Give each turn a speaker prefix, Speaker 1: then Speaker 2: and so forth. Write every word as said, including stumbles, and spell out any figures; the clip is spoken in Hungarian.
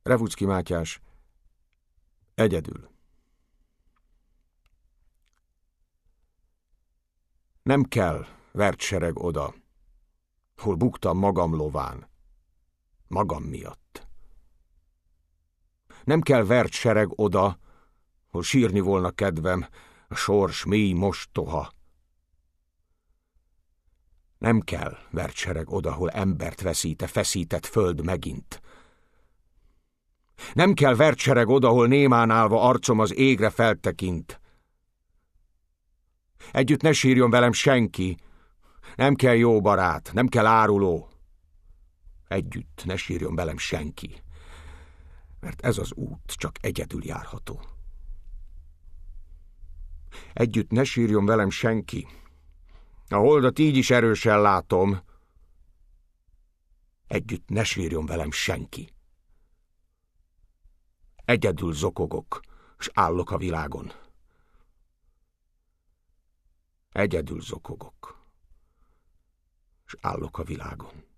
Speaker 1: Revucki Mátyás, egyedül. Nem kell vert sereg oda, hol buktam magam lován, magam miatt. Nem kell vert sereg oda, hol sírni volna kedvem, a sors mély mostoha. Nem kell vert sereg oda, hol embert veszíte, feszített föld megint. Nem kell vert sereg oda, hol némán állva arcom az égre feltekint. Együtt ne sírjon velem senki, nem kell jó barát, nem kell áruló. Együtt ne sírjon velem senki, mert ez az út csak egyedül járható. Együtt ne sírjon velem senki, a holdat így is erősen látom. Együtt ne sírjon velem senki. Egyedül zokogok, s állok a világon. Egyedül zokogok, s állok a világon.